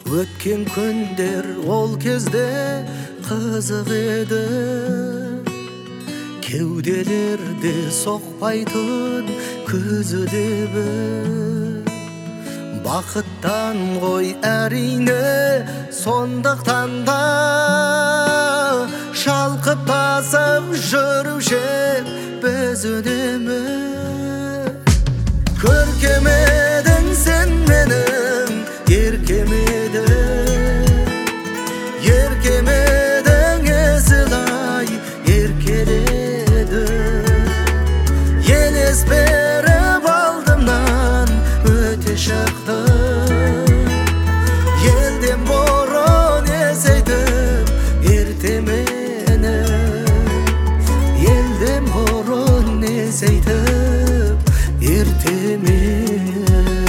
Өткен күндер ол кезде қызық еді, кеуделерде соқпайтын көзі лебі. Бақыттан ғой әрине, сондықтан да шалқып тасып жүруші біз үнемі. Көркем едің сен менің, еркем едің, еркем едің есілай еркеледі. Елес беріп алдымнан өте шықты, елден бұрын есейтіп ерте мені, елден бұрын есейтіп ерте мені.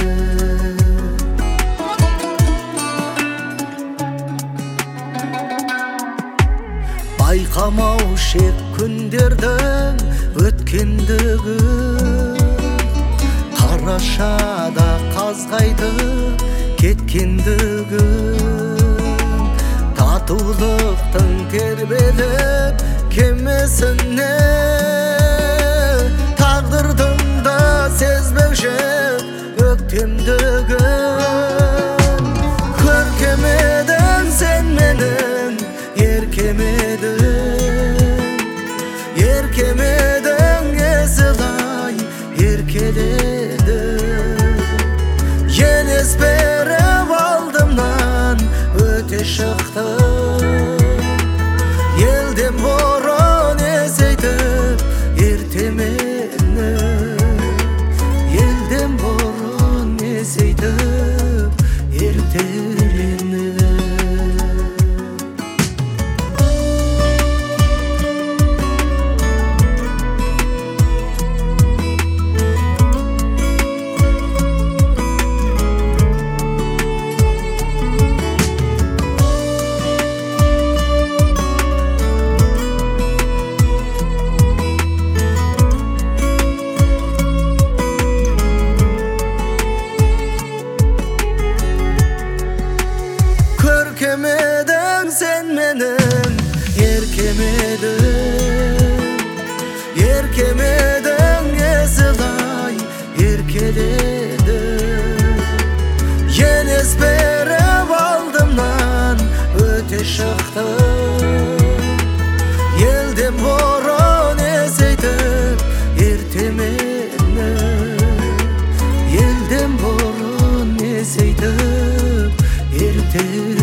Байқамау шек күндердің өткендігі, қарашада қазғайтып кеткендігі. Татулықтың тербеліп кемесіне, тағдырдың да сезбеуші өктемдігін. Көркем едің сен менің, еркем едің, еркем едің есілай еркеледі. Елес беріп алдымнан өте шықты, елден бұрын есейтіп ерте мені, елден бұрын есейтіп ерте мені. Көркем едің сен менің, еркем едің, еркем едің есілай еркеледі. Елес беріп алдымнан өте шықты, елден бұрын есейтіп ерте мені, елден бұрын есейтіп ерте